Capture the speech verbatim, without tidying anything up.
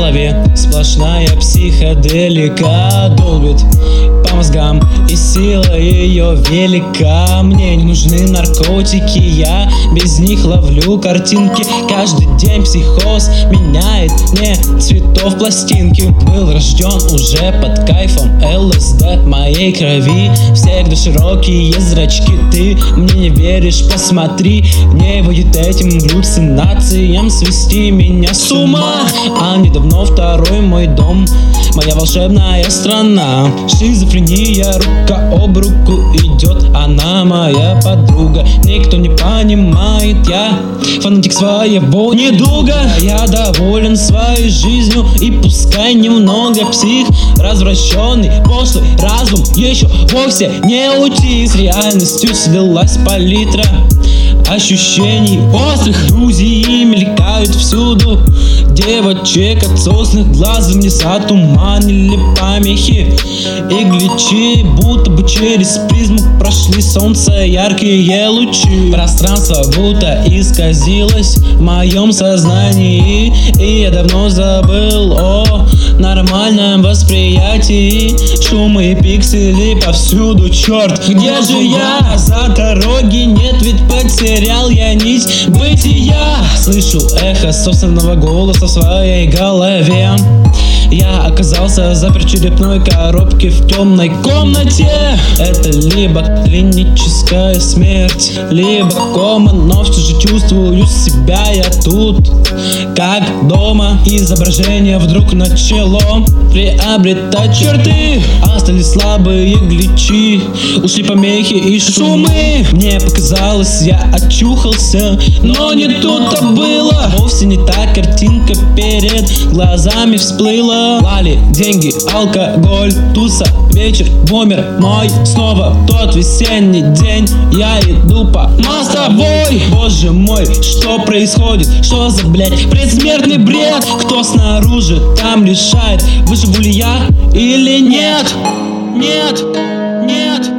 голове сплошная психоделика долбит по мозгам, и сила ее велика. Мне не нужны наркотики, я без них ловлю картинки. Каждый день психоз меняет мне цветов пластинки. Был рожден уже под кайфом эл эс дэ в моей крови. Всегда широкие зрачки, ты мне не веришь, посмотри. Не будет этим галлюцинациям свести меня с ума. А недавно второй мой дом, моя волшебная страна. Шизофрения рука об руку идет, она моя подруга. Никто не понимает, я фанатик своего недуга. Я доволен своей жизнью, и пускай немного псих, развращенный, пошлый разум еще вовсе не утих. С реальностью слилась палитра ощущений острых, иллюзии мелькают всюду. Девочек от сосных глаз мне затуманили помехи и гличи, будто бы через призму прошли солнца яркие лучи. Пространство будто исказилось в моем сознании, и я давно забыл о нормальном восприятии. Шум и пиксели повсюду, черт, где же я? За дороги нет, ведь потерял я нить бытия. Слышу эхо собственного голоса в своей голове. Я оказался заперт в черепной коробке в темной комнате. Это либо клиническая смерть, либо кома, но все же чувствую себя я тут как дома. Изображение вдруг начало приобретать черты. Остались слабые гличи, ушли помехи и шумы. Мне показалось, я очухался, но не тут-то было. Вовсе не та картинка перед глазами всплыла. Лали, деньги, алкоголь, туса, вечер, бомер мой. Снова тот весенний день, я иду по мостовой. Боже мой, что происходит? Что за, блядь, предсмертный бред? Кто снаружи там решает, выживу ли я или нет? Нет, нет.